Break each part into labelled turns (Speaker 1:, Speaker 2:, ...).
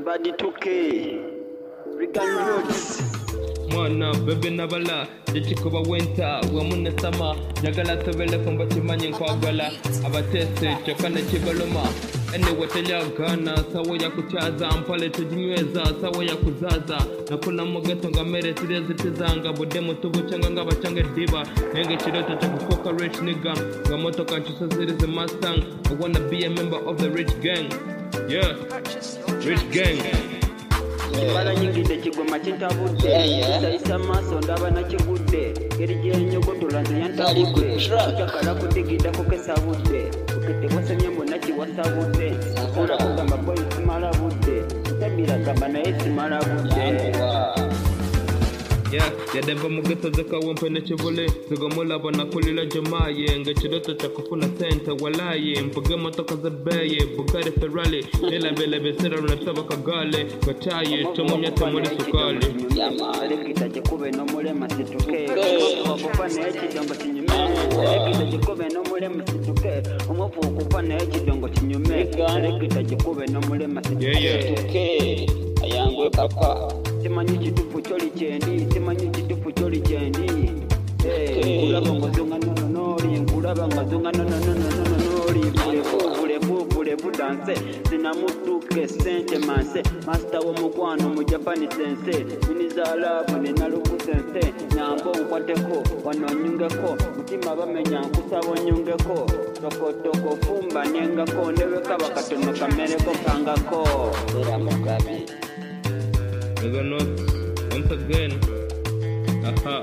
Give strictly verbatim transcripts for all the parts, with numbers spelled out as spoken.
Speaker 1: Badi two K. Regan Roots.
Speaker 2: Mwana bebe nabala Jechikuba winter Wamune sama Jagala tobele Fumba chimanye nkwagala Abatese chokana chibaluma Ene watelia gana Sawa ya kuchaza Mpale tujinyweza Sawa ya kuzaza Nakuna mogeto nga mere Tiria zitizanga Budemo tubu changa nga bachange diva Nenge chiroto chakufoka rich nigga Nga moto kanchusa zirize Mustang I wanna be a member of the rich gang. Yeah, rich gang.
Speaker 1: Kibala nyingide kigoma kintabudde Isa maso ndaba nakigudde Geri gyenyogo dolanze yantabudde Chakala kudigida kokesabudde Ukete wasemye mbona kiwasabudde Ora kugamba boy simalabudde Tabira gamba naye simalabudde.
Speaker 2: Yeah, yademba mugeto zeka wempe nechivule Zigomola bana kulila jamaye Nge chidoto cha kufuna senta walaye Mpage motoka za beye Bugari Ferrari Nila bele besera unataba kagale Gachaye Chomunya temuri sukali
Speaker 1: Rekita jekube no mule masituke Wakufane echi dongo chinyume Rekita jekube no mule masituke Umufu wakufane echi dongo chinyume Rekita jekube no mule masituke Ayangwe papa Simanyi chitupu choli chendi, simanyi chitupu choli chendi. Eh, kulaba ngozunga nono nori, kulaba ngozunga nono nono nono nori. Bule bu, bule bu, bule bu danse. Sina mutuke sente manse, master wo mukwano mu Japan sense. Miniza love ne naluku sense. Nyambo nkwateko, wano nyungeko. Mutima bamenya nkusabo nyungeko. Toko toko fumba nengako, newe kaba katono kamereko pangako. Era mugabe.
Speaker 2: Regan Roots, once again. Aha.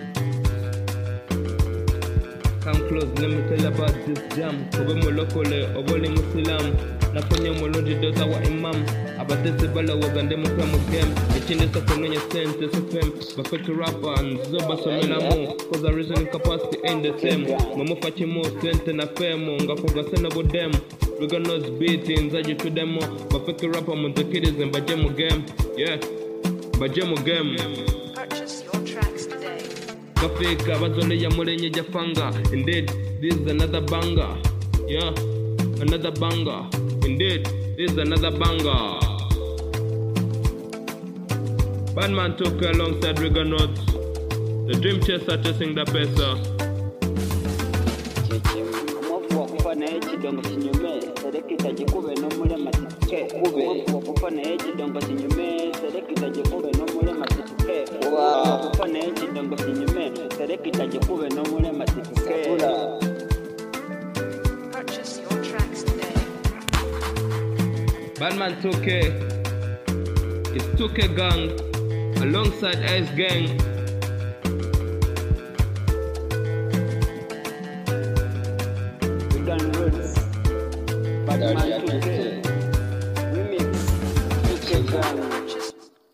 Speaker 2: Come close, let me tell you about this jam. Kobe molokole, obole musilam. Naponya molodi dota wa imam. Abatese bala wagande mupia mugem. Echinde sa kononye sense, sufem. Bafetu rapper, nzoba somela mo. Cause the reason capacity ain't the same. Mamo fachi mo, sente na femo. Ngafuga sena bodem. Regan Roots beating, zaji to demo. Bafetu rapper, muntakiri zembaje mugem. Yeah. Bajemo game.
Speaker 3: Purchase your tracks today.
Speaker 2: Kafika bazole ya mulenye jafanga. Indeed, this is another banger. Yeah, another banger. Indeed, this is another banger. Badman took alongside Regan Roots. The Dream Chaser chasing the pesa.
Speaker 1: Umufu wakufana echi dongo chinyume Serekita jikube no mule masituke Umufu wakufana echi dongo chinyume Serekita jikube no mule masituke Umufu wakufana echi dongo chinyume Serekita jikube no mule masituke.
Speaker 3: Purchase your tracks today.
Speaker 2: Badman two K. It's two K gang alongside Ice Gang.
Speaker 1: Regan Roots. Badman two K.